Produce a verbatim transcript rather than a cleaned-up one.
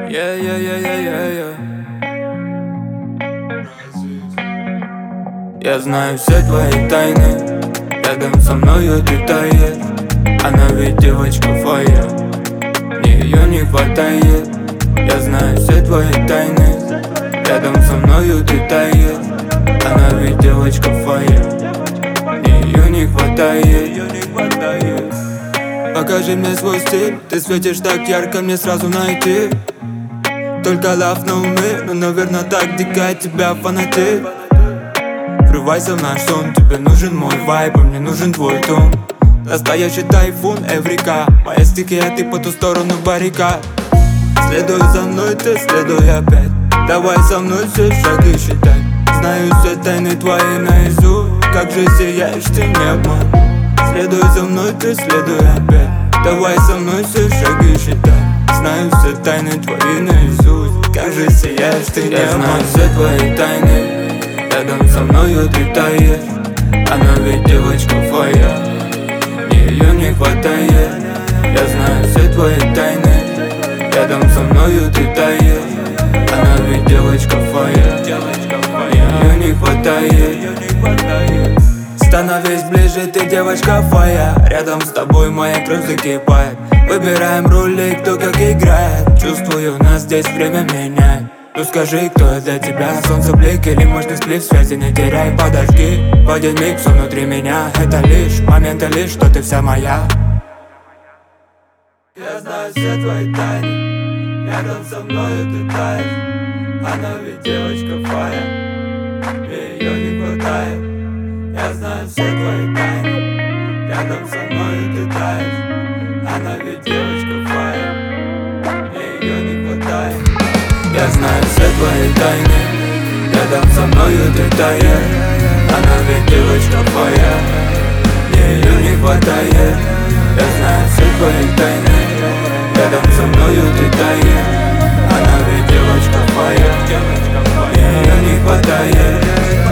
Yeah, yeah, yeah, yeah, yeah, yeah. Я знаю все твои тайны, рядом со мною ты таешь. Она ведь девочка фая, мне ее не хватает. Я знаю все твои тайны, рядом со мною ты таешь. Она ведь девочка фая, мне ее не хватает. Покажи мне свой стиль, ты светишь так ярко, мне сразу найти. Только лав на уме, но, наверное, так дико от тебя фанатеет. Врывайся в наш сон, тебе нужен мой вайб, а мне нужен твой тон. Настоящий тайфун, эврика, моя стихия, ты по ту сторону баррикад. Следуй за мной, ты следуй опять. Давай со мной все шаги считай. Знаю все тайны твои наизусть. Как же сияешь, ты не обман. Следуй за мной, ты следуй опять. Давай со мной все шаги считай. Знаю все тайны твои наизусть. Как же сияешь, ты не обман. Я знаю все твои тайны, рядом со мною ты таешь. Она ведь девочка фая, мне ее не хватает. Я знаю все твои тайны, рядом со мною ты таешь. Она ведь девочка фая, мне ее не хватает. Становись ближе, ты девочка фая. Рядом с тобой моя кровь закипает. Выбираем роли, кто как играет. Чувствую, нас здесь время меняет. Ну скажи, кто я для тебя? Солнце блик или мощный сплив, связи не теряй, подожди. В один миг все внутри меня. Это лишь моменты, лишь, что ты вся моя. Я знаю все твои тайны, рядом со мною ты таешь. Она ведь девочка фая, мне ее не хватает. Я знаю все твои тайны, рядом со мною ты таешь. Она ведь девочка фая, мне ее не хватает. Я знаю все твои тайны, рядом со мною ты таешь. Она ведь девочка фая, мне ее не хватает. Я знаю все твои тайны, рядом со мною ты таешь. Она ведь девочка фая, мне ее не хватает.